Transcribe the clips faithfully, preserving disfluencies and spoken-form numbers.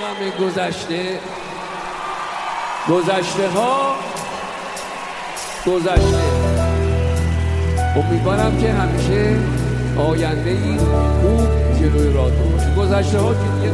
غم گذشته گذشته ها گذشته. امیدوارم که همیشه آینده ای خوب جلوی راهتون باشه. گذشته ها که دیگه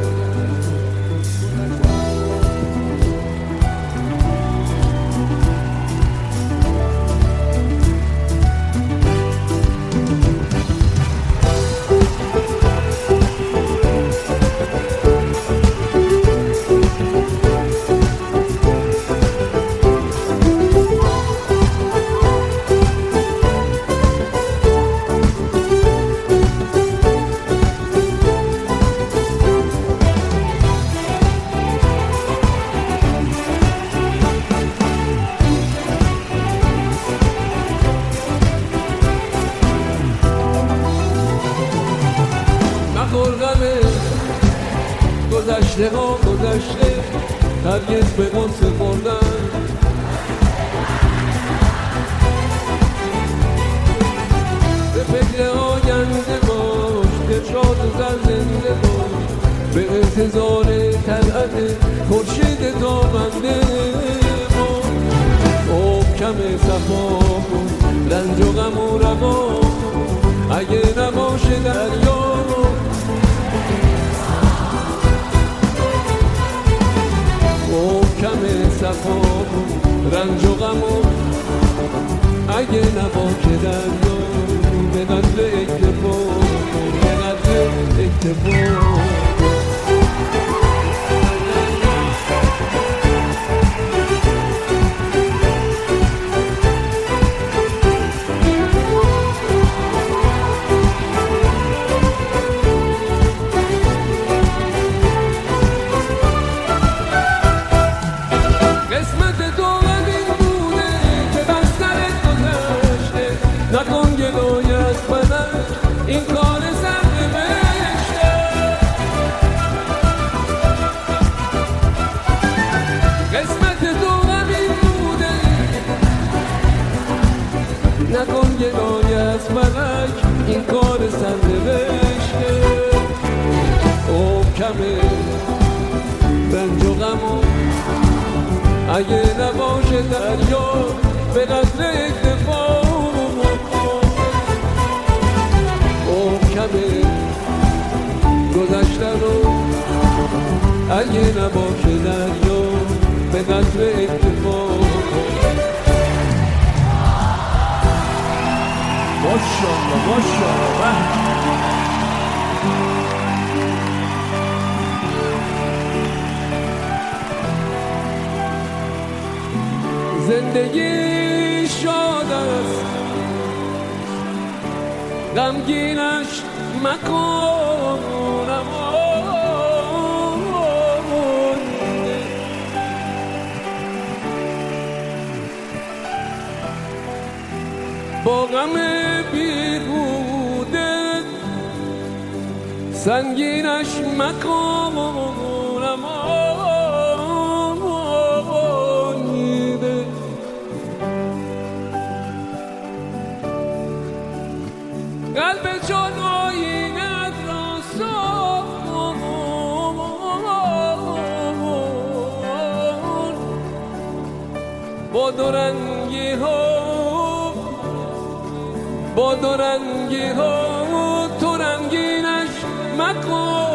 گذشته ها گذشته هرگز به قصه خوردن به فکر آینده باش که شاد و زنده باش به انتظار طلعت خورشید تابنده باش. محکم صفا کن رنج و غم و روا اگه نباشه دریا محکم صفا کن رنج و غم اگه نباشه دریا به قدر اکتفا به قدر اکتفا. نکن گلای از بدن این کار سر بهشته. قسمت تو همین بوده نکن گلای از بدن این کار سر بهشته. محکم رنج و غم اگه نباشه دریا به قدر اکتفا. گذشته رو اگه نباشه دریا به قدر اکتفا. ماشاءالله ماشاءالله. زندگی شاد است غمگینش مکنم با غم بیهوده سنگینش مکنم قلب چون آینت را ساخت با دو رنگی ها با دو رنگی ها تو رنگینش مکن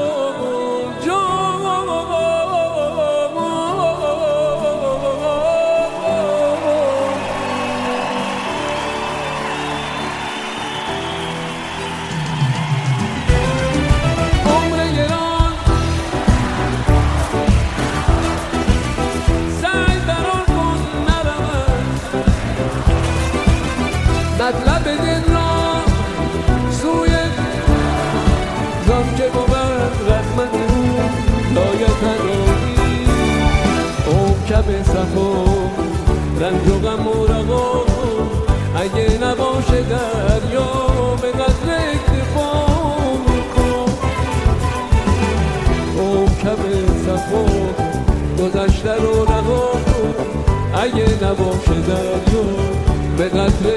مطلب دل را سوی زان که بود رحمت او لایه تنایی. محکم صفا رنج و غم و روا اگه نباشه دریا به قدر اکتفا کن. محکم صفا گذشته رو رها کن اگه نباشه دریا به قدر